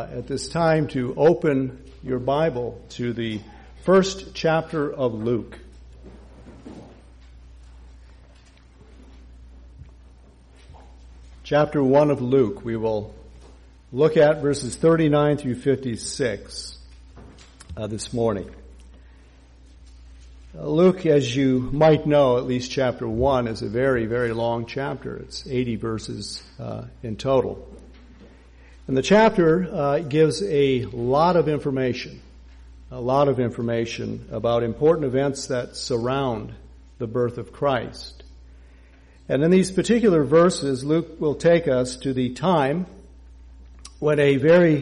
at this time to open your Bible to the first chapter of Luke. Chapter 1 of Luke. We will look at verses 39 through 56 this morning. Luke, as you might know, at least chapter 1 is a very, very long chapter. It's 80 verses in total. And the chapter gives a lot of information about important events that surround the birth of Christ. And in these particular verses, Luke will take us to the time when a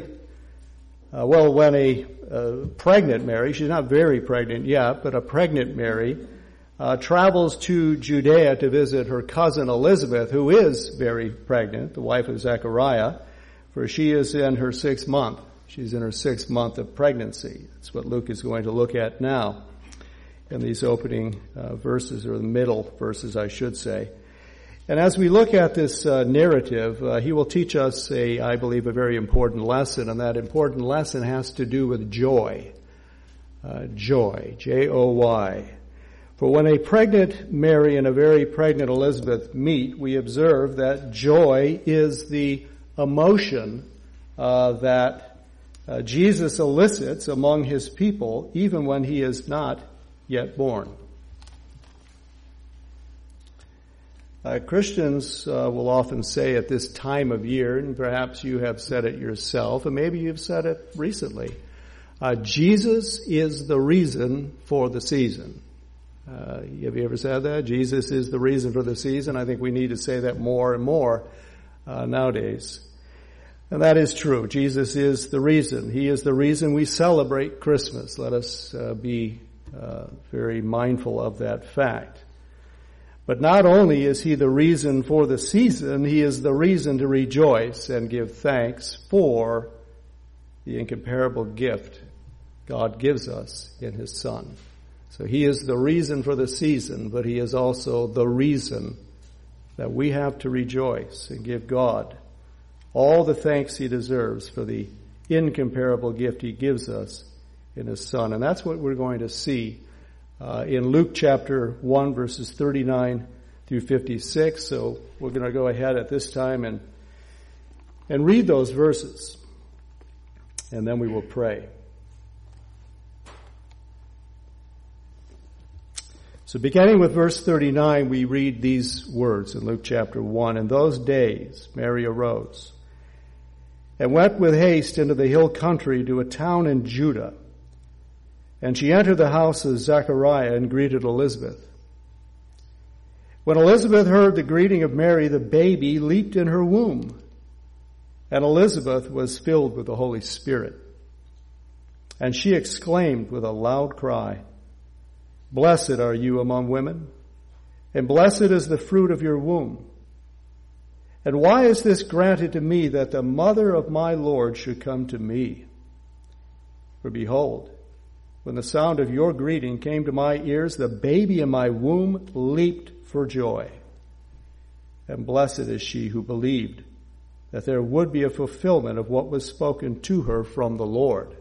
pregnant Mary, she's not very pregnant yet, but a pregnant Mary, travels to Judea to visit her cousin Elizabeth, who is very pregnant, the wife of Zechariah, for she is in her 6th month. She's in her 6th month of pregnancy. That's what Luke is going to look at now in these opening verses, or the middle verses, I should say. And as we look at this narrative, he will teach us I believe, a very important lesson, and that important lesson has to do with joy. Joy, J-O-Y. For when a pregnant Mary and a very pregnant Elizabeth meet, we observe that joy is the emotion that Jesus elicits among his people, even when he is not yet born. Christians will often say at this time of year, and perhaps you have said it yourself, and maybe you've said it recently, Jesus is the reason for the season. Have you ever said that? Jesus is the reason for the season. I think we need to say that more and more nowadays. And that is true. Jesus is the reason. He is the reason we celebrate Christmas. Let us be very mindful of that fact. But not only is he the reason for the season, he is the reason to rejoice and give thanks for the incomparable gift God gives us in his Son. So he is the reason for the season, but he is also the reason that we have to rejoice and give God all the thanks he deserves for the incomparable gift he gives us in his Son. And that's what we're going to see in Luke chapter 1, verses 39 through 56. So we're going to go ahead at this time and read those verses. And then we will pray. So beginning with verse 39, we read these words in Luke chapter 1. In those days, Mary arose and went with haste into the hill country to a town in Judah. And she entered the house of Zechariah and greeted Elizabeth. When Elizabeth heard the greeting of Mary, the baby leaped in her womb, and Elizabeth was filled with the Holy Spirit. And she exclaimed with a loud cry, "Blessed are you among women, and blessed is the fruit of your womb. And why is this granted to me, that the mother of my Lord should come to me? For behold, when the sound of your greeting came to my ears, the baby in my womb leaped for joy. And blessed is she who believed that there would be a fulfillment of what was spoken to her from the Lord."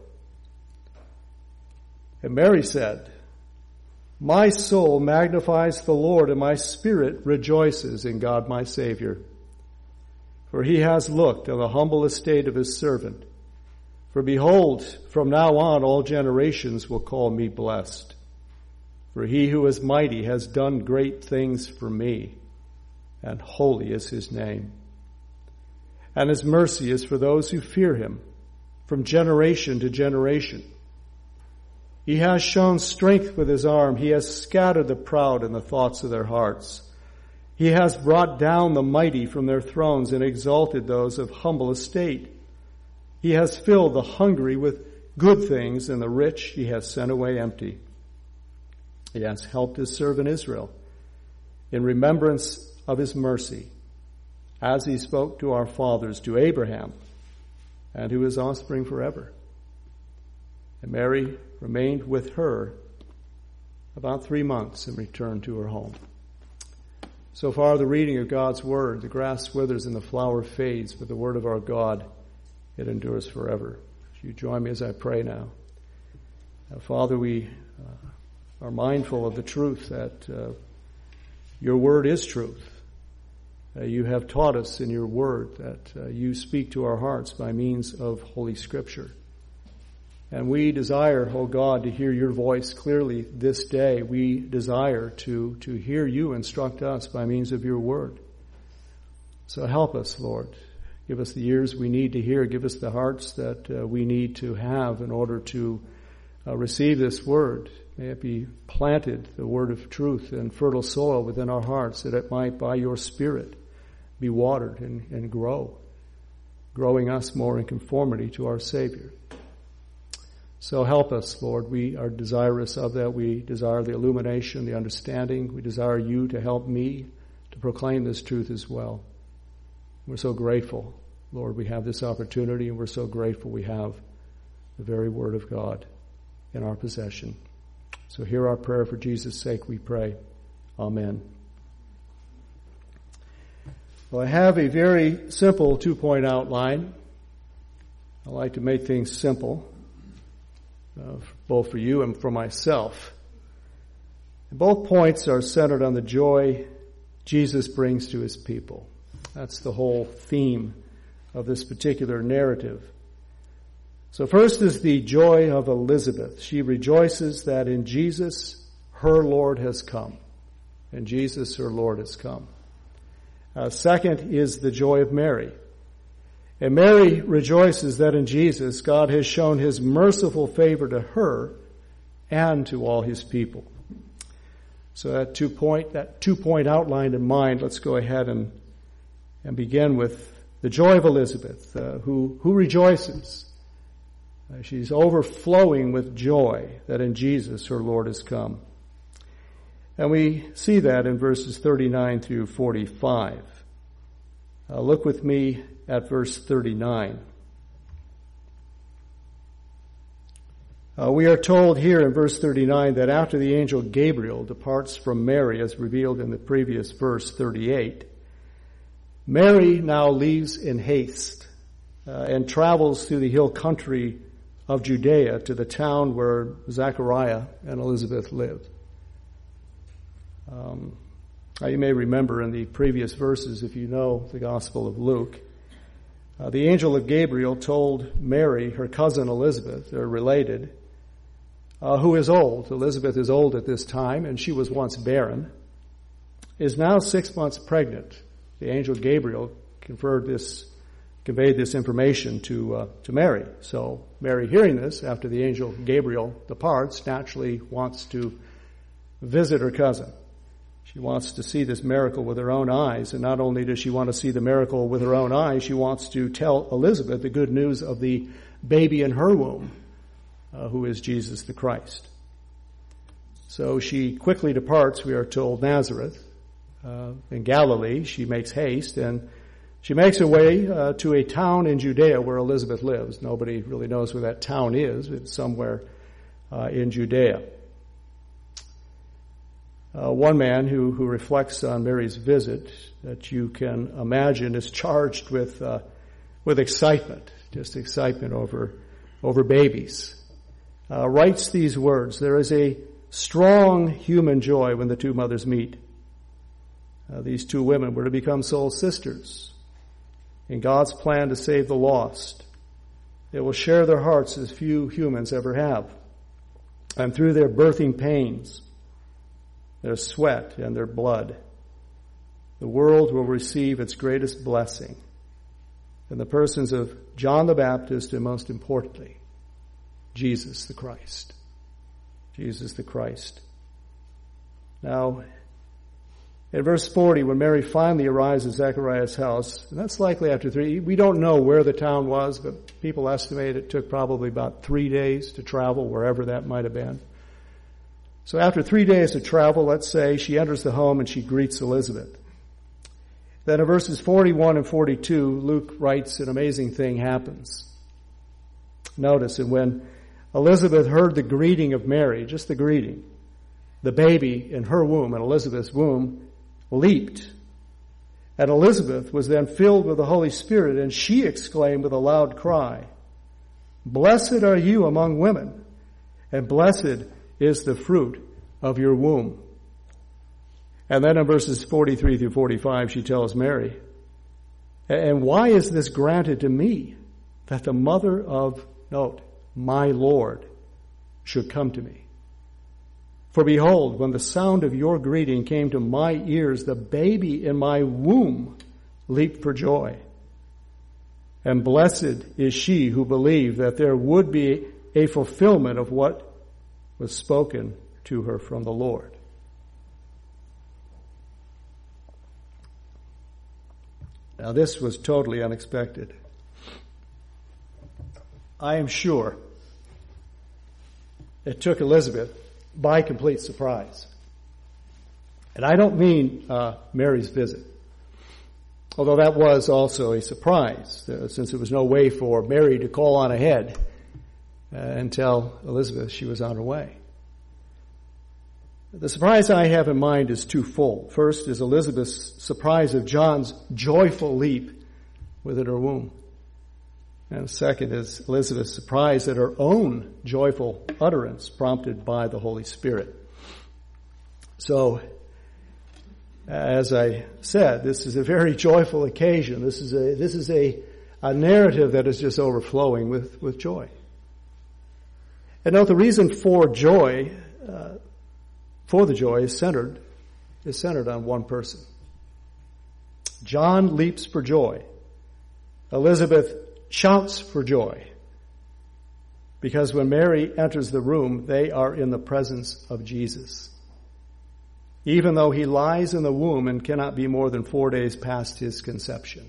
And Mary said, "My soul magnifies the Lord, and my spirit rejoices in God my Savior. For he has looked on the humble estate of his servant. For behold, from now on all generations will call me blessed. For he who is mighty has done great things for me, and holy is his name. And his mercy is for those who fear him, from generation to generation. He has shown strength with his arm. He has scattered the proud in the thoughts of their hearts. He has brought down the mighty from their thrones and exalted those of humble estate. He has filled the hungry with good things, and the rich he has sent away empty. He has helped his servant Israel in remembrance of his mercy, as he spoke to our fathers, to Abraham, and to his offspring forever." And Mary remained with her about 3 months and returned to her home. So far, the reading of God's Word. The grass withers and the flower fades, but the Word of our God It endures forever. You join me as I pray now. Father, we are mindful of the truth that your word is truth. You have taught us in your word that you speak to our hearts by means of Holy Scripture. And we desire, O God, to hear your voice clearly this day. We desire to hear you instruct us by means of your word. So help us, Lord. Give us the ears we need to hear. Give us the hearts that we need to have in order to receive this word. May it be planted, the word of truth, in fertile soil within our hearts, that it might, by your Spirit, be watered and grow, growing us more in conformity to our Savior. So help us, Lord. We are desirous of that. We desire the illumination, the understanding. We desire you to help me to proclaim this truth as well. We're so grateful, Lord, we have this opportunity, and we're so grateful we have the very Word of God in our possession. So hear our prayer for Jesus' sake, we pray. Amen. Well, I have a very simple 2-point outline. I like to make things simple, both for you and for myself. And both points are centered on the joy Jesus brings to his people. That's the whole theme of this particular narrative. So first is the joy of Elizabeth. She rejoices that in Jesus her Lord has come. In Jesus her Lord has come. Second is the joy of Mary. And Mary rejoices that in Jesus God has shown his merciful favor to her and to all his people. So that two-point outline in mind, let's go ahead and begin with the joy of Elizabeth, who rejoices. She's overflowing with joy that in Jesus her Lord has come. And we see that in verses 39 through 45. Look with me at verse 39. We are told here in verse 39 that after the angel Gabriel departs from Mary, as revealed in the previous verse 38, Mary now leaves in haste and travels through the hill country of Judea to the town where Zechariah and Elizabeth lived. You may remember in the previous verses, if you know the Gospel of Luke, the angel of Gabriel told Mary, her cousin Elizabeth, they're related, who is old. Elizabeth is old at this time, and she was once barren, is now 6 months pregnant. The angel Gabriel conveyed this information to Mary. So Mary, hearing this, after the angel Gabriel departs, naturally wants to visit her cousin. She wants to see this miracle with her own eyes, and not only does she want to see the miracle with her own eyes, she wants to tell Elizabeth the good news of the baby in her womb, who is Jesus the Christ. So she quickly departs, we are told, Nazareth, in Galilee. She makes haste, and she makes her way to a town in Judea where Elizabeth lives. Nobody really knows where that town is. It's somewhere in Judea. One man who reflects on Mary's visit that you can imagine is charged with excitement, just excitement over babies. Writes these words: "There is a strong human joy when the two mothers meet." These two women were to become soul sisters in God's plan to save the lost. They will share their hearts as few humans ever have. And through their birthing pains, their sweat and their blood, the world will receive its greatest blessing in the persons of John the Baptist and, most importantly, Jesus the Christ. Jesus the Christ. Now, in verse 40, when Mary finally arrives at Zechariah's house, and that's likely after 3, we don't know where the town was, but people estimate it took probably about 3 days to travel, wherever that might have been. So after 3 days of travel, let's say, she enters the home and she greets Elizabeth. Then in verses 41 and 42, Luke writes an amazing thing happens. Notice, and when Elizabeth heard the greeting of Mary, just the greeting, the baby in her womb, in Elizabeth's womb, leaped. And Elizabeth was then filled with the Holy Spirit, and she exclaimed with a loud cry, "Blessed are you among women, and blessed is the fruit of your womb." And then in verses 43 through 45, she tells Mary, "And why is this granted to me, that the mother of," note, "my Lord should come to me? For behold, when the sound of your greeting came to my ears, the baby in my womb leaped for joy. And blessed is she who believed that there would be a fulfillment of what was spoken to her from the Lord." Now this was totally unexpected. I am sure it took Elizabeth by complete surprise. And I don't mean Mary's visit, although that was also a surprise, since there was no way for Mary to call on ahead and tell Elizabeth she was on her way. The surprise I have in mind is twofold. First is Elizabeth's surprise of John's joyful leap within her womb. And second is Elizabeth's surprise at her own joyful utterance prompted by the Holy Spirit. So, as I said, this is a very joyful occasion. This is a narrative that is just overflowing with joy. And note the reason for the joy is centered on one person. John leaps for joy. Elizabeth shouts for joy. Because when Mary enters the room, they are in the presence of Jesus. Even though he lies in the womb and cannot be more than 4 days past his conception.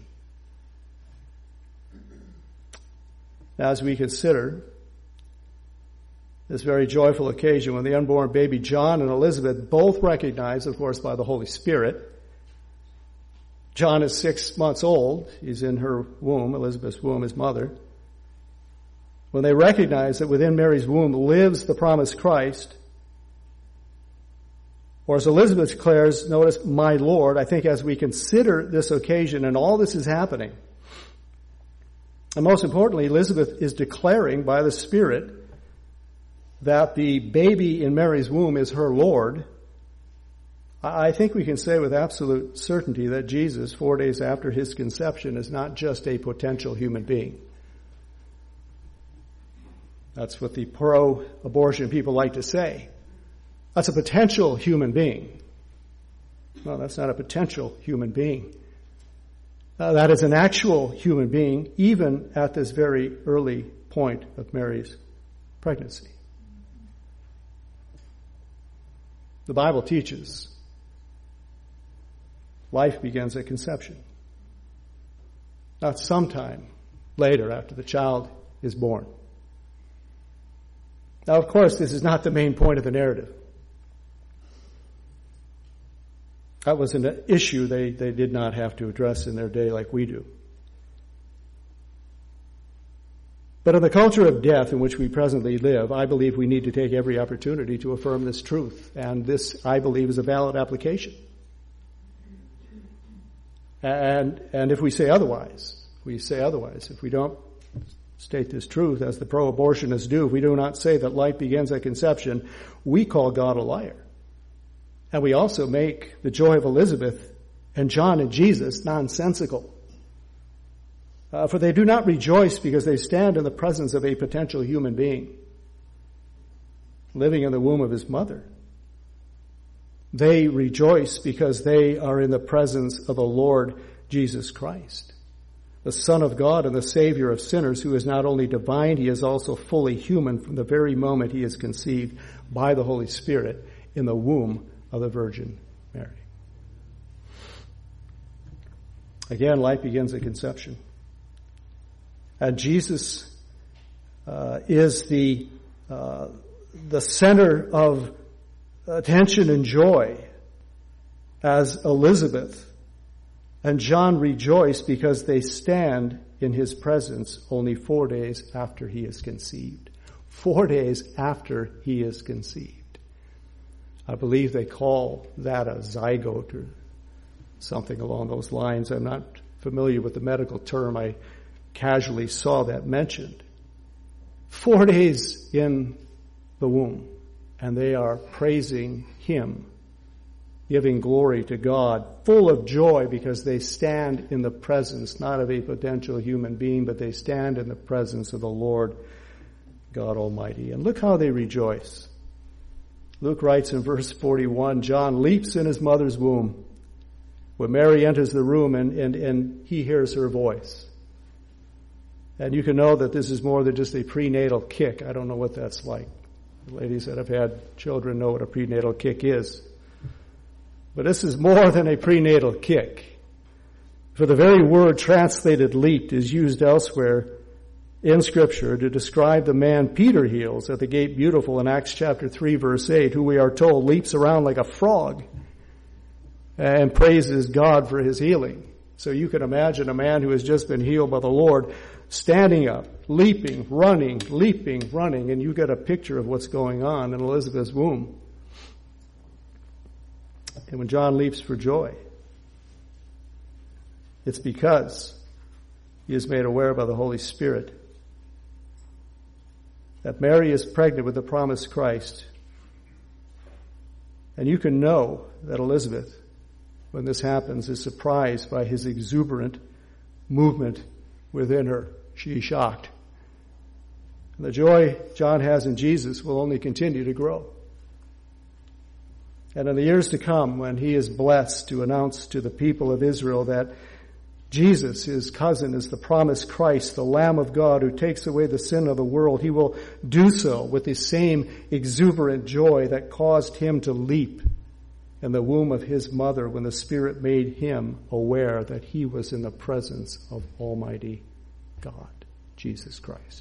Now, as we consider this very joyful occasion when the unborn baby John and Elizabeth both recognize, of course, by the Holy Spirit. John is 6 months old. He's in her womb, Elizabeth's womb, his mother. When they recognize that within Mary's womb lives the promised Christ, or as Elizabeth declares, notice, "my Lord," I think as we consider this occasion and all this is happening, and most importantly, Elizabeth is declaring by the Spirit that the baby in Mary's womb is her Lord, I think we can say with absolute certainty that Jesus, 4 days after his conception, is not just a potential human being. That's what the pro-abortion people like to say. That's a potential human being. No, that's not a potential human being. That is an actual human being, even at this very early point of Mary's pregnancy. The Bible teaches life begins at conception, not sometime later after the child is born. Now, of course, this is not the main point of the narrative. That was an issue they did not have to address in their day like we do. But in the culture of death in which we presently live, I believe we need to take every opportunity to affirm this truth. And this, I believe, is a valid application. And if we say otherwise, if we don't state this truth as the pro-abortionists do, if we do not say that life begins at conception, we call God a liar. And we also make the joy of Elizabeth and John and Jesus nonsensical. For they do not rejoice because they stand in the presence of a potential human being living in the womb of his mother. They rejoice because they are in the presence of the Lord Jesus Christ, the Son of God and the Savior of sinners, who is not only divine, he is also fully human from the very moment he is conceived by the Holy Spirit in the womb of the Virgin Mary. Again, life begins at conception. And Jesus is the center of attention and joy, as Elizabeth and John rejoice because they stand in his presence only 4 days after he is conceived. 4 days after he is conceived. I believe they call that a zygote, or something along those lines. I'm not familiar with the medical term. I casually saw that mentioned. 4 days in the womb, and they are praising Him, giving glory to God, full of joy because they stand in the presence, not of a potential human being, but they stand in the presence of the Lord God Almighty. And look how they rejoice. Luke writes in verse 41, John leaps in his mother's womb when Mary enters the room and he hears her voice. And you can know that this is more than just a prenatal kick. I don't know what that's like. The ladies that have had children know what a prenatal kick is. But this is more than a prenatal kick. For the very word translated leaped is used elsewhere in Scripture to describe the man Peter heals at the Gate Beautiful in Acts chapter 3 verse 8, who we are told leaps around like a frog and praises God for his healing. So you can imagine a man who has just been healed by the Lord standing up, leaping, running, and you get a picture of what's going on in Elizabeth's womb. And when John leaps for joy, it's because he is made aware by the Holy Spirit that Mary is pregnant with the promised Christ. And you can know that Elizabeth, when this happens, is surprised by his exuberant movement within her. She's shocked. And the joy John has in Jesus will only continue to grow. And in the years to come, when he is blessed to announce to the people of Israel that Jesus, his cousin, is the promised Christ, the Lamb of God who takes away the sin of the world, he will do so with the same exuberant joy that caused him to leap in the womb of his mother when the Spirit made him aware that he was in the presence of Almighty God, Jesus Christ.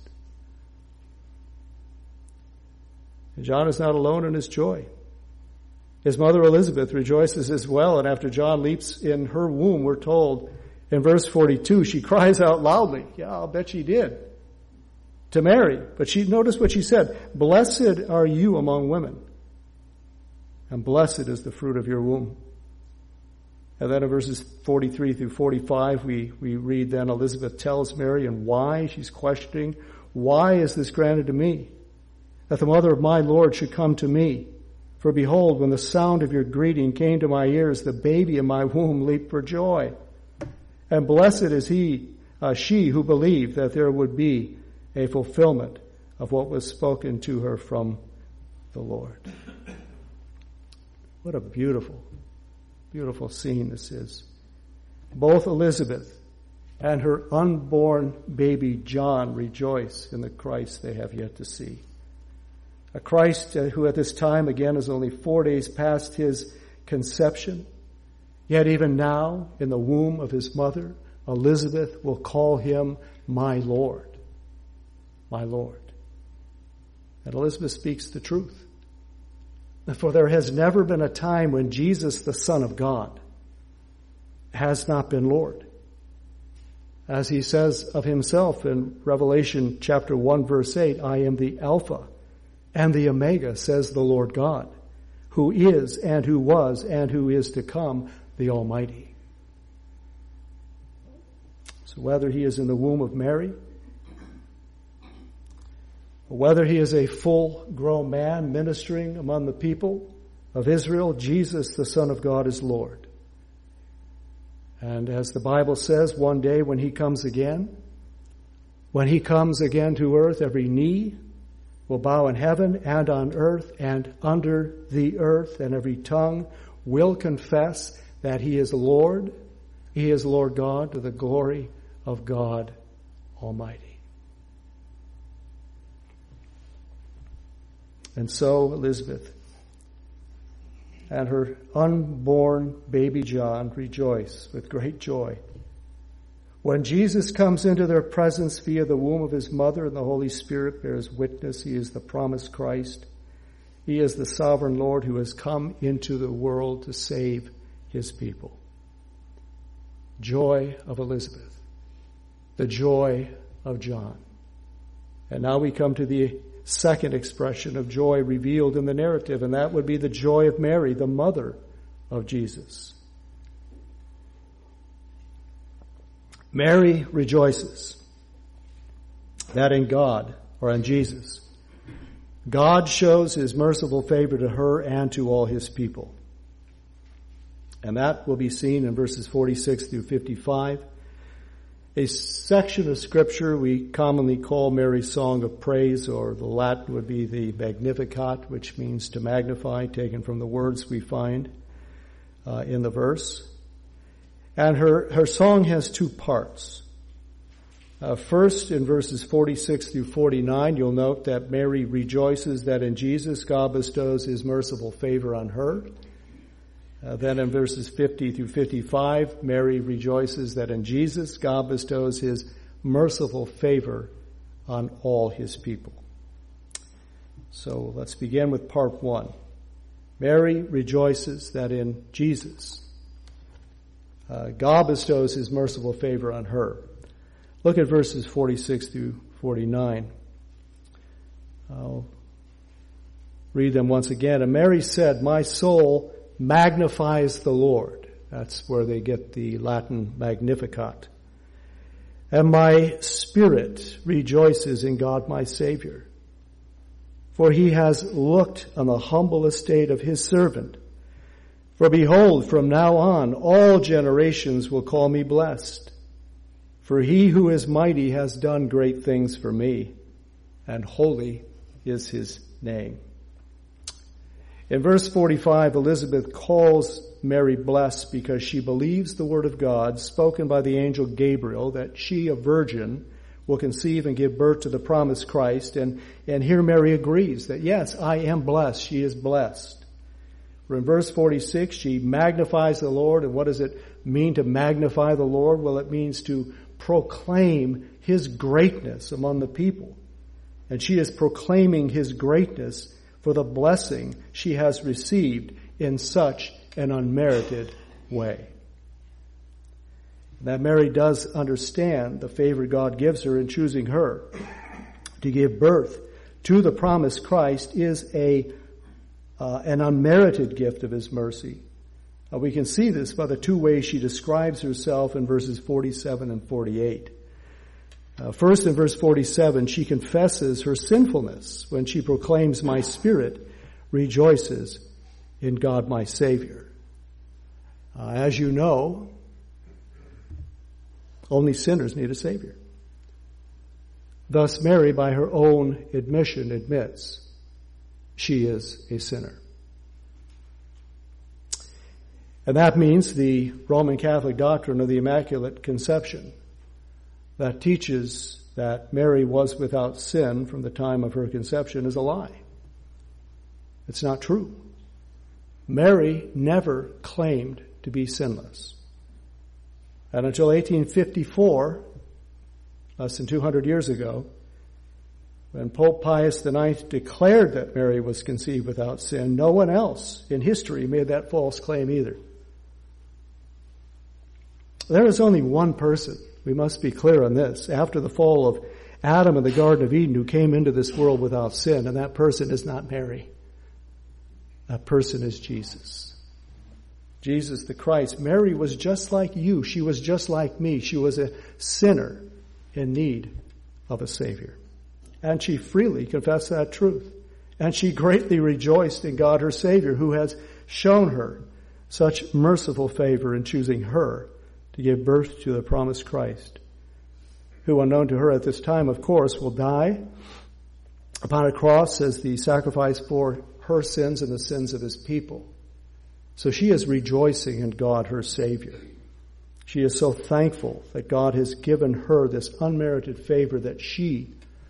And John is not alone in his joy. His mother Elizabeth rejoices as well, and after John leaps in her womb, we're told in verse 42, she cries out loudly. Yeah, I'll bet she did. To Mary. But notice what she said. Blessed are you among women, and blessed is the fruit of your womb. And then in verses 43 through 45, we read then Elizabeth tells Mary and why she's questioning. Why is this granted to me, that the mother of my Lord should come to me? For behold, when the sound of your greeting came to my ears, the baby in my womb leaped for joy. And blessed is she who believed that there would be a fulfillment of what was spoken to her from the Lord. What a beautiful, beautiful scene this is. Both Elizabeth and her unborn baby John rejoice in the Christ they have yet to see. A Christ who at this time, again, is only 4 days past his conception. Yet even now, in the womb of his mother, Elizabeth will call him my Lord. My Lord. And Elizabeth speaks the truth. For there has never been a time when Jesus, the Son of God, has not been Lord. As he says of himself in Revelation chapter 1 verse 8, I am the Alpha and the Omega, says the Lord God, who is and who was and who is to come, the Almighty. So whether he is in the womb of Mary, or whether he is a full-grown man ministering among the people of Israel, Jesus, the Son of God, is Lord. And as the Bible says, one day when he comes again to earth, every knee will bow in heaven and on earth and under the earth, and every tongue will confess that he is Lord. He is Lord God, to the glory of God Almighty. And so Elizabeth and her unborn baby John rejoice with great joy when Jesus comes into their presence via the womb of his mother, and the Holy Spirit bears witness. He is the promised Christ. He is the sovereign Lord who has come into the world to save his people. Joy of Elizabeth. The joy of John. And now we come to the second expression of joy revealed in the narrative, and that would be the joy of Mary, the mother of Jesus. Mary rejoices that in God, or in Jesus, God shows his merciful favor to her and to all his people. And that will be seen in verses 46 through 55. A section of scripture we commonly call Mary's song of praise, or the Latin would be the Magnificat, which means to magnify, taken from the words we find in the verse. And her song has two parts. First, in verses 46 through 49, you'll note that Mary rejoices that in Jesus God bestows his merciful favor on her. Then in verses 50 through 55, Mary rejoices that in Jesus God bestows his merciful favor on all his people. So let's begin with part one. Mary rejoices that in Jesus God bestows his merciful favor on her. Look at verses 46 through 49. I'll read them once again. And Mary said, "My soul magnifies the Lord." That's where they get the Latin Magnificat. "And my spirit rejoices in God my Savior. For he has looked on the humble estate of his servant. For behold, from now on all generations will call me blessed. For he who is mighty has done great things for me, and holy is his name." In verse 45, Elizabeth calls Mary blessed because she believes the word of God spoken by the angel Gabriel that she, a virgin, will conceive and give birth to the promised Christ. And here Mary agrees that, yes, I am blessed. She is blessed. In verse 46, she magnifies the Lord. And what does it mean to magnify the Lord? Well, it means to proclaim his greatness among the people. And she is proclaiming his greatness for the blessing she has received in such an unmerited way. That Mary does understand the favor God gives her in choosing her to give birth to the promised Christ is an unmerited gift of his mercy. We can see this by the two ways she describes herself in verses 47 and 48. First, in verse 47, she confesses her sinfulness when she proclaims, "My spirit rejoices in God my Savior." As you know, only sinners need a Savior. Thus, Mary, by her own admission, admits she is a sinner. And that means the Roman Catholic doctrine of the Immaculate Conception that teaches that Mary was without sin from the time of her conception is a lie. It's not true. Mary never claimed to be sinless. And until 1854, less than 200 years ago, when Pope Pius IX declared that Mary was conceived without sin, no one else in history made that false claim either. There is only one person, we must be clear on this, after the fall of Adam in the Garden of Eden who came into this world without sin, and that person is not Mary. That person is Jesus. Jesus the Christ. Mary was just like you. She was just like me. She was a sinner in need of a Savior. And she freely confessed that truth. And she greatly rejoiced in God her Savior, who has shown her such merciful favor in choosing her to give birth to the promised Christ, who, unknown to her at this time, of course, will die upon a cross as the sacrifice for her sins and the sins of his people. So she is rejoicing in God, her Savior. She is so thankful that God has given her this unmerited favor that she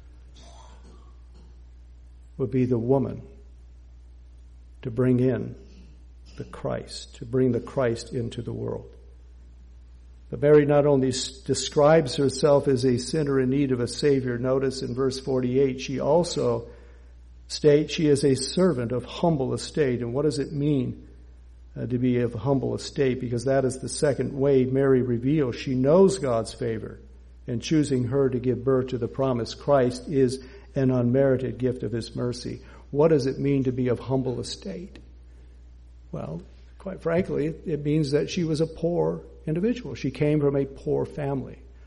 would be the woman to bring in the Christ, to bring the Christ into the world. But Mary not only describes herself as a sinner in need of a Savior, notice in verse 48, she also states she is a servant of humble estate. And what does it mean to be of humble estate? Because that is the second way Mary reveals she knows God's favor, and choosing her to give birth to the promised Christ is an unmerited gift of his mercy. What does it mean to be of humble estate? Well, quite frankly, it means that she was a poor individual. She came from a poor family.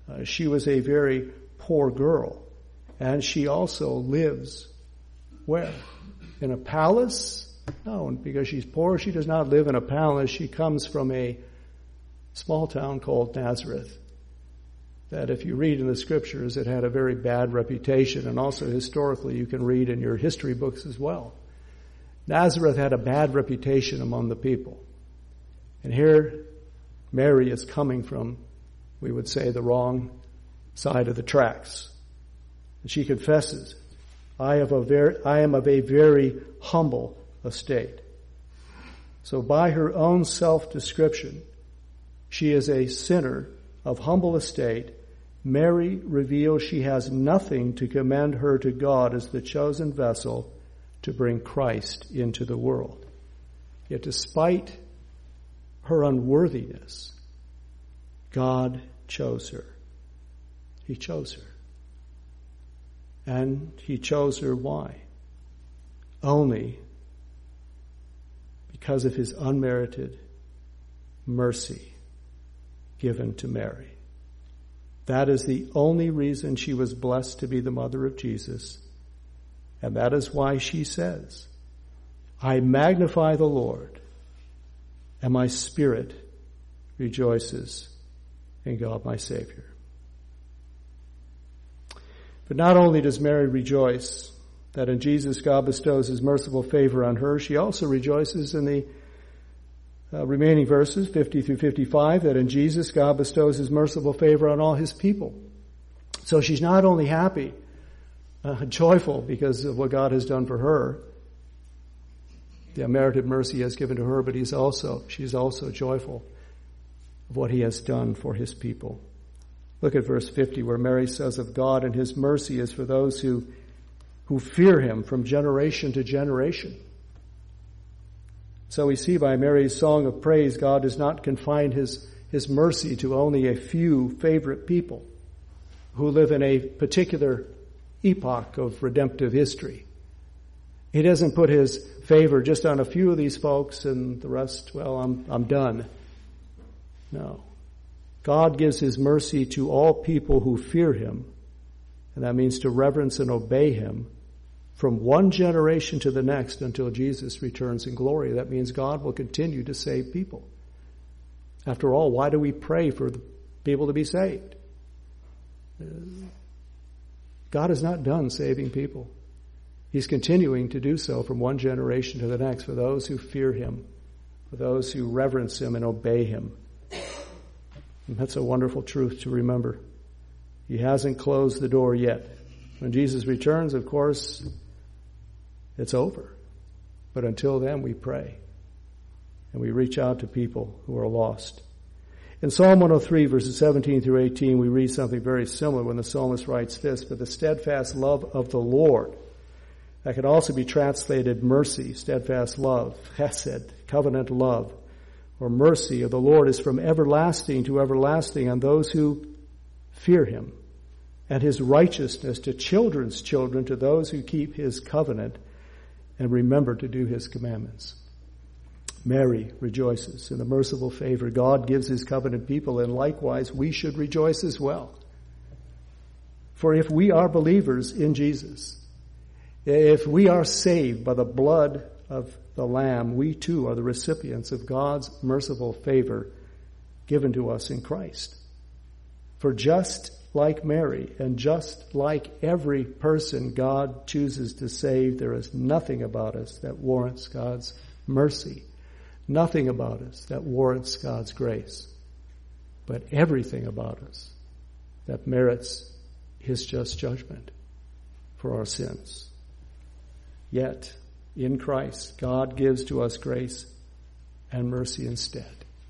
She was a very poor girl. And she also lives where? In a palace? No, because she's poor, she does not live in a palace. She comes from a small town called Nazareth, that if you read in the scriptures, it had a very bad reputation, and also historically you can read in your history books as well. Nazareth had a bad reputation among the people. And here Mary is coming from, we would say, the wrong side of the tracks. And she confesses, I am of a very humble estate. So by her own self-description, she is a sinner of humble estate. Mary reveals she has nothing to commend her to God as the chosen vessel to bring Christ into the world. Yet despite her unworthiness, God chose her. He chose her. And he chose her why? Only because of his unmerited mercy given to Mary. That is the only reason she was blessed to be the mother of Jesus. And that is why she says, I magnify the Lord, and my spirit rejoices in God my Savior. But not only does Mary rejoice that in Jesus God bestows his merciful favor on her, she also rejoices in the remaining verses, 50 through 55, that in Jesus God bestows his merciful favor on all his people. So she's not only happy, joyful because of what God has done for her, the unmerited mercy he has given to her, but she's also joyful of what he has done for his people. Look at verse 50 where Mary says of God, and his mercy is for those who fear him from generation to generation. So we see by Mary's song of praise, God does not confine his mercy to only a few favorite people who live in a particular epoch of redemptive history. He doesn't put his favor just on a few of these folks and the rest, well, I'm done. No. God gives his mercy to all people who fear him, and that means to reverence and obey him from one generation to the next until Jesus returns in glory. That means God will continue to save people. After all, why do we pray for the people to be saved? God is not done saving people. He's continuing to do so from one generation to the next for those who fear him, for those who reverence him and obey him. And that's a wonderful truth to remember. He hasn't closed the door yet. When Jesus returns, of course, it's over. But until then, we pray. And we reach out to people who are lost. In Psalm 103, verses 17 through 18, we read something very similar when the psalmist writes this, "But the steadfast love of the Lord," that could also be translated mercy, steadfast love, chesed, covenant love, or mercy of the Lord is from everlasting to everlasting on those who fear him, and his righteousness to children's children, to those who keep his covenant and remember to do his commandments. Mary rejoices in the merciful favor God gives his covenant people, and likewise we should rejoice as well. For if we are believers in Jesus, if we are saved by the blood of the Lamb, we too are the recipients of God's merciful favor given to us in Christ. For just like Mary and just like every person God chooses to save, there is nothing about us that warrants God's mercy, nothing about us that warrants God's grace, but everything about us that merits his just judgment for our sins. Yet, in Christ, God gives to us grace and mercy instead.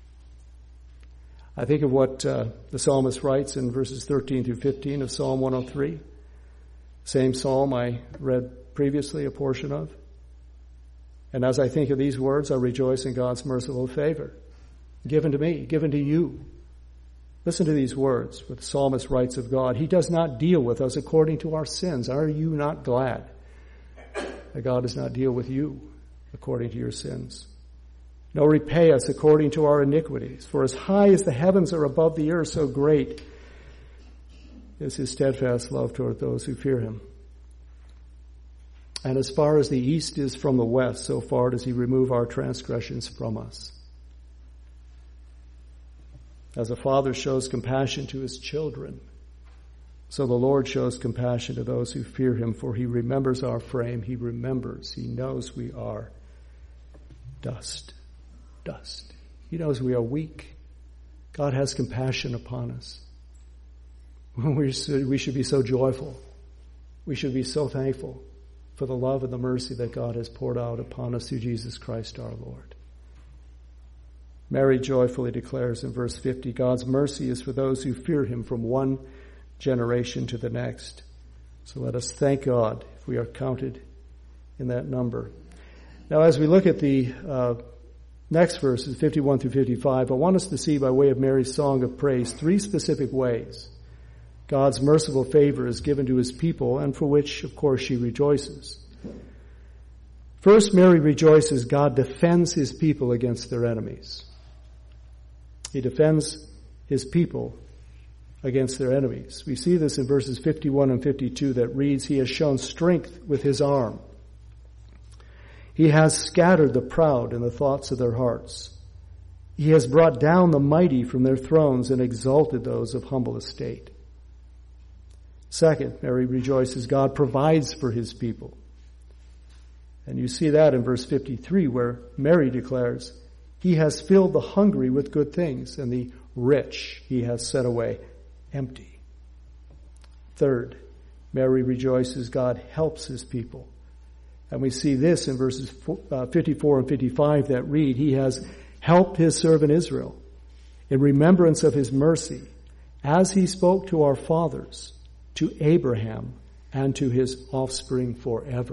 I think of what the psalmist writes in verses 13 through 15 of Psalm 103. Same psalm I read previously a portion of. And as I think of these words, I rejoice in God's merciful favor given to me, given to you. Listen to these words, what the psalmist writes of God. He does not deal with us according to our sins. Are you not glad that God does not deal with you according to your sins? Nor repay us according to our iniquities. For as high as the heavens are above the earth, so great is his steadfast love toward those who fear him. And as far as the east is from the west, so far does he remove our transgressions from us. As a father shows compassion to his children, so the Lord shows compassion to those who fear him, for he remembers our frame. He remembers. He knows we are dust. Dust. He knows we are weak. God has compassion upon us. We should be so joyful. We should be so thankful for the love and the mercy that God has poured out upon us through Jesus Christ our Lord. Mary joyfully declares in verse 50, God's mercy is for those who fear him from one generation to the next. So let us thank God if we are counted in that number. Now as we look at the next verses, 51 through 55, I want us to see by way of Mary's song of praise 3 specific ways God's merciful favor is given to his people, and for which, of course, she rejoices. First, Mary rejoices God defends his people against their enemies. He defends his people against their enemies. We see this in verses 51 and 52 that reads, He has shown strength with his arm. He has scattered the proud in the thoughts of their hearts. He has brought down the mighty from their thrones and exalted those of humble estate. Second, Mary rejoices God provides for his people. And you see that in verse 53 where Mary declares, He has filled the hungry with good things, and the rich he has set away empty. Third, Mary rejoices God helps his people. And we see this in verses 54 and 55 that read, He has helped his servant Israel in remembrance of his mercy, as he spoke to our fathers, to Abraham, and to his offspring forever.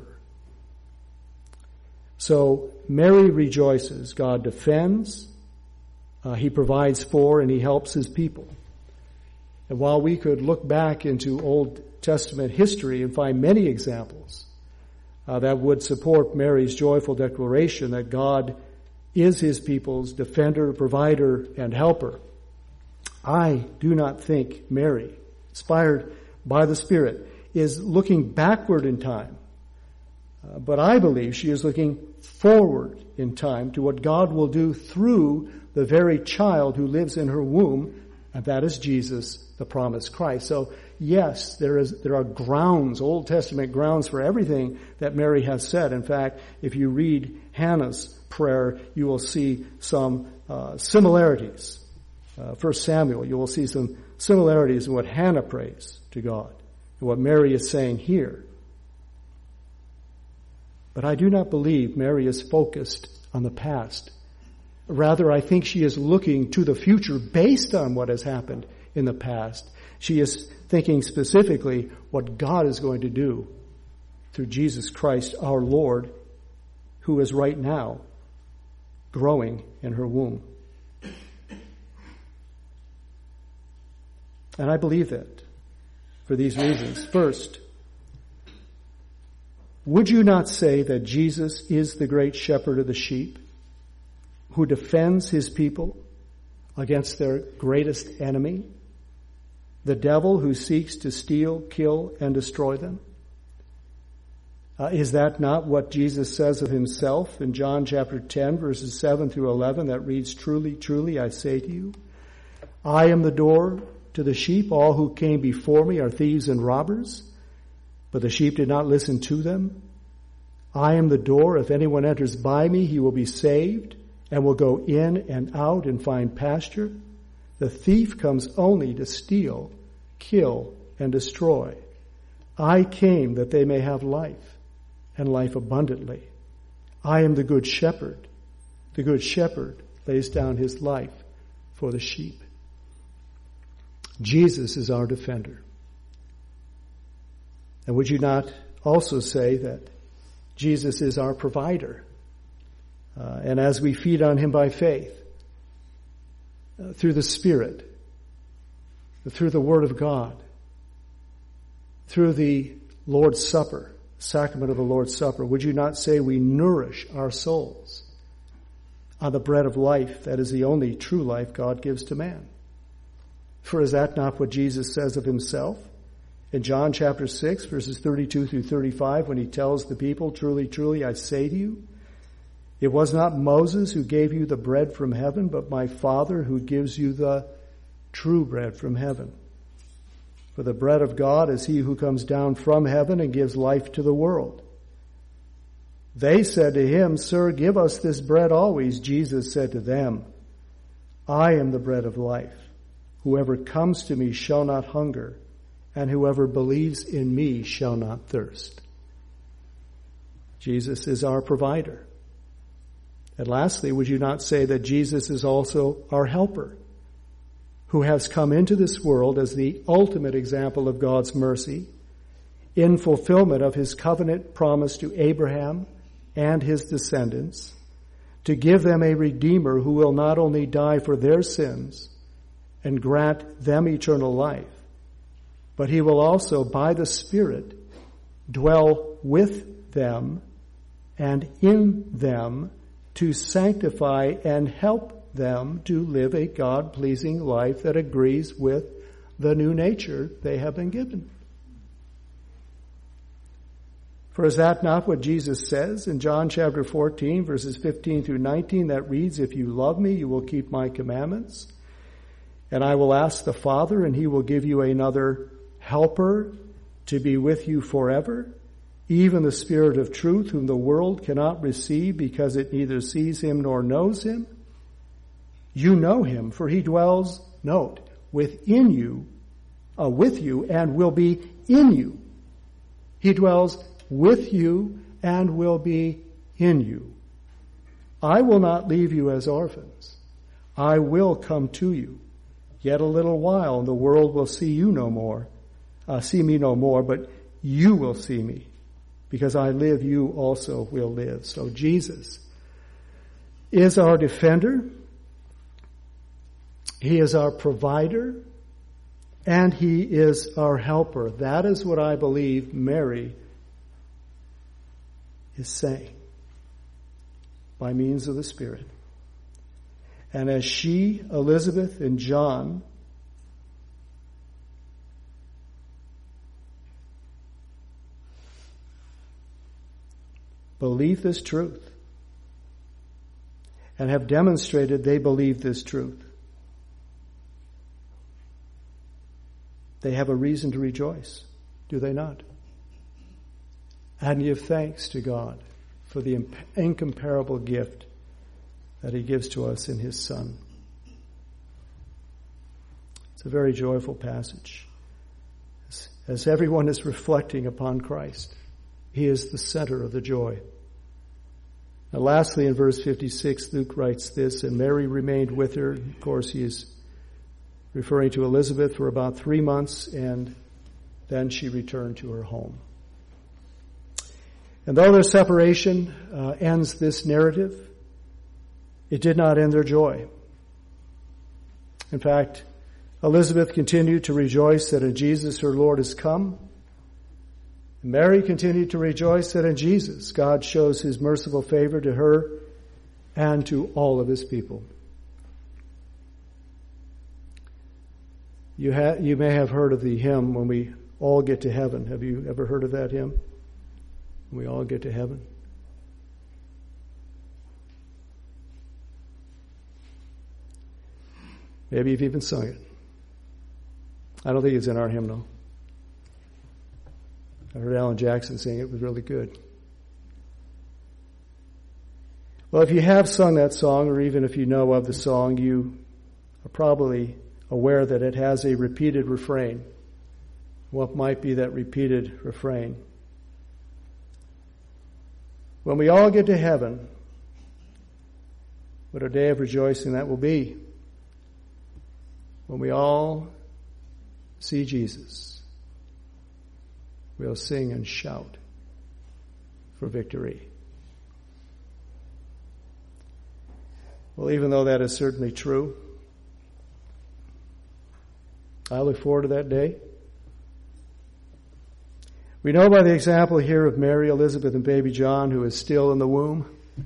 So Mary rejoices. God defends, he provides for, and he helps his people. And while we could look back into Old Testament history and find many examples that would support Mary's joyful declaration that God is his people's defender, provider, and helper, I do not think Mary, inspired by the Spirit, is looking backward in time. But I believe she is looking forward in time to what God will do through the very child who lives in her womb, and that is Jesus, the promised Christ. So yes, there are grounds, Old Testament grounds for everything that Mary has said. In fact, if you read Hannah's prayer, you will see some similarities. 1 Samuel, you will see some similarities in what Hannah prays to God and what Mary is saying here. But I do not believe Mary is focused on the past. Rather, I think she is looking to the future based on what has happened in the past. She is thinking specifically what God is going to do through Jesus Christ, our Lord, who is right now growing in her womb. And I believe that for these reasons. First, would you not say that Jesus is the great shepherd of the sheep who defends his people against their greatest enemy, the devil who seeks to steal, kill, and destroy them? Is that not what Jesus says of himself in John chapter 10, verses 7 through 11, that reads, Truly, truly, I say to you, I am the door to the sheep. All who came before me are thieves and robbers, but the sheep did not listen to them. I am the door. If anyone enters by me, he will be saved and will go in and out and find pasture. The thief comes only to steal, kill, and destroy. I came that they may have life, and life abundantly. I am the good shepherd. The good shepherd lays down his life for the sheep. Jesus is our defender. And would you not also say that Jesus is our provider? And as we feed on him by faith, through the Spirit, through the Word of God, through the Lord's Supper, sacrament of the Lord's Supper, would you not say we nourish our souls on the bread of life that is the only true life God gives to man? For is that not what Jesus says of himself? In John chapter 6, verses 32 through 35, when he tells the people, "Truly, truly, I say to you, it was not Moses who gave you the bread from heaven, but my Father who gives you the true bread from heaven. For the bread of God is he who comes down from heaven and gives life to the world." They said to him, "Sir, give us this bread always." Jesus said to them, "I am the bread of life. Whoever comes to me shall not hunger, and whoever believes in me shall not thirst." Jesus is our provider. And lastly, would you not say that Jesus is also our helper, who has come into this world as the ultimate example of God's mercy in fulfillment of his covenant promise to Abraham and his descendants, to give them a Redeemer who will not only die for their sins and grant them eternal life, but he will also, by the Spirit, dwell with them and in them to sanctify and help them to live a God-pleasing life that agrees with the new nature they have been given. For is that not what Jesus says in John chapter 14, verses 15 through 19, that reads, "If you love me, you will keep my commandments. And I will ask the Father, and he will give you another helper to be with you forever, even the Spirit of truth, whom the world cannot receive because it neither sees him nor knows him. You know him, for he dwells," note, "within you, with you, and will be in you." He dwells with you and will be in you. "I will not leave you as orphans. I will come to you. Yet a little while, and the world will see me no more, but you will see me. Because I live, you also will live." So Jesus is our defender. He is our provider. And he is our helper. That is what I believe Mary is saying by means of the Spirit. And as she, Elizabeth, and John believe this truth and have demonstrated they believe this truth, they have a reason to rejoice, do they not? And give thanks to God for the incomparable gift that he gives to us in his Son. It's a very joyful passage. As everyone is reflecting upon Christ, he is the center of the joy. Now lastly, in verse 56, Luke writes this, "And Mary remained with her." Of course, he is referring to Elizabeth, for about 3 months, and then she returned to her home. And though their separation ends this narrative, it did not end their joy. In fact, Elizabeth continued to rejoice that in Jesus her Lord has come. Mary continued to rejoice that in Jesus God shows his merciful favor to her and to all of his people. You may have heard of the hymn, "When We All Get to Heaven." Have you ever heard of that hymn? When we all get to heaven. Maybe you've even sung it. I don't think it's in our hymnal. I heard Alan Jackson sing it. It was really good. Well, if you have sung that song, or even if you know of the song, you are probably aware that it has a repeated refrain. What might be that repeated refrain? When we all get to heaven, what a day of rejoicing that will be. When we all see Jesus, we'll sing and shout for victory. Well, even though that is certainly true, I look forward to that day. We know by the example here of Mary, Elizabeth, and baby John, who is still in the womb,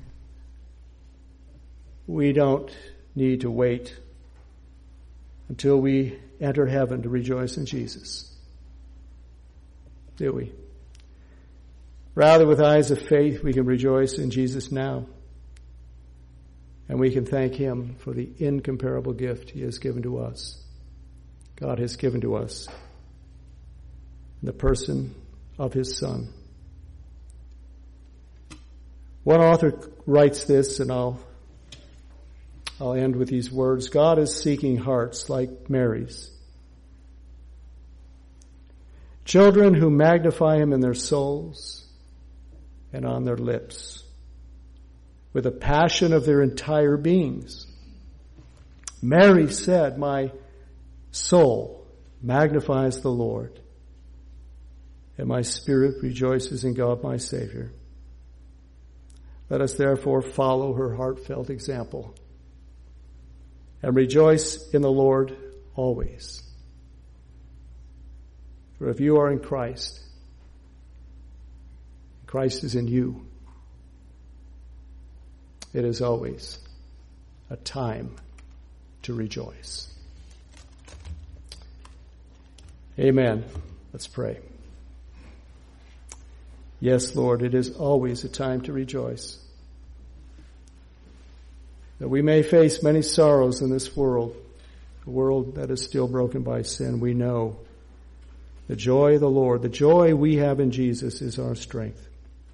we don't need to wait until we enter heaven to rejoice in Jesus. do we? Rather, with eyes of faith, we can rejoice in Jesus now. And we can thank him for the incomparable gift he has given to us. God has given to us in the person of his Son. One author writes this, and I'll end with these words. God is seeking hearts like Mary's. Children who magnify him in their souls and on their lips, with a passion of their entire beings. Mary said, "My soul magnifies the Lord, and my spirit rejoices in God my Savior." Let us therefore follow her heartfelt example and rejoice in the Lord always. For if you are in Christ, Christ is in you, it is always a time to rejoice. Amen. Let's pray. Yes, Lord, it is always a time to rejoice. That we may face many sorrows in this world, a world that is still broken by sin, we know the joy of the Lord, the joy we have in Jesus is our strength.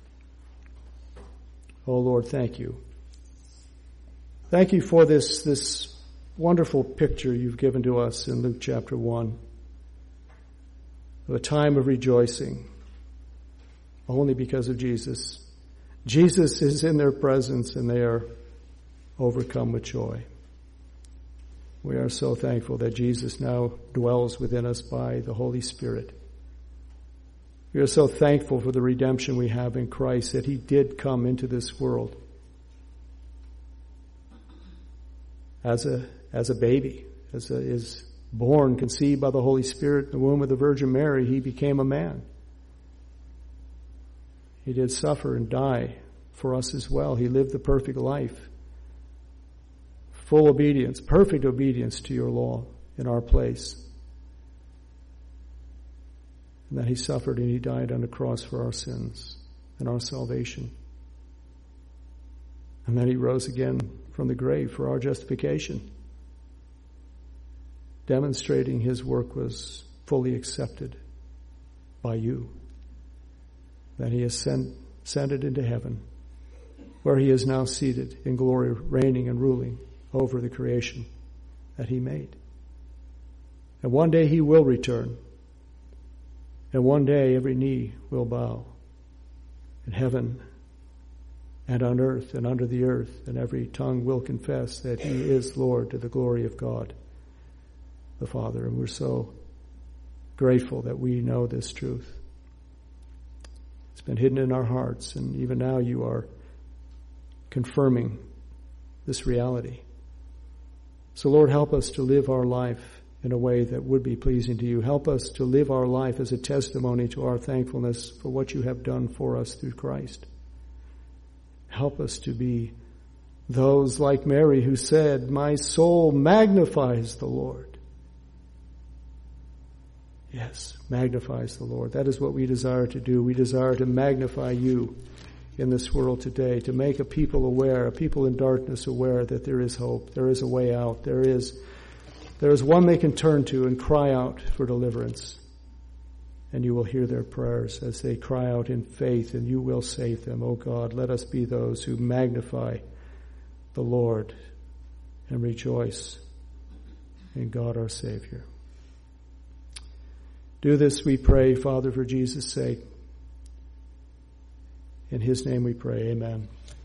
Oh Lord, thank you. Thank you for this wonderful picture you've given to us in Luke chapter 1 of a time of rejoicing only because of Jesus. Jesus is in their presence and they are overcome with joy. We are so thankful that Jesus now dwells within us by the Holy Spirit. We are so thankful for the redemption we have in Christ, that he did come into this world as a baby, is born, conceived by the Holy Spirit in the womb of the Virgin Mary. He became a man. He did suffer and die for us as well. He lived the perfect life. Full obedience, perfect obedience to your law in our place. And that he suffered and he died on the cross for our sins and our salvation. And then he rose again from the grave for our justification, demonstrating his work was fully accepted by you. That he ascended into heaven, where he is now seated in glory, reigning and ruling over the creation that he made. And one day he will return. And one day every knee will bow in heaven and on earth and under the earth, and every tongue will confess that he is Lord, to the glory of God the Father. And we're so grateful that we know this truth. It's been hidden in our hearts, and even now you are confirming this reality. So Lord, help us to live our life in a way that would be pleasing to you. Help us to live our life as a testimony to our thankfulness for what you have done for us through Christ. Help us to be those like Mary who said, "My soul magnifies the Lord." Yes, magnifies the Lord. That is what we desire to do. We desire to magnify you in this world today, to make a people aware, a people in darkness aware that there is hope, there is a way out, there is one they can turn to and cry out for deliverance. And you will hear their prayers as they cry out in faith, and you will save them. Oh God, let us be those who magnify the Lord and rejoice in God our Savior. Do this, we pray, Father, for Jesus' sake. In his name we pray, amen.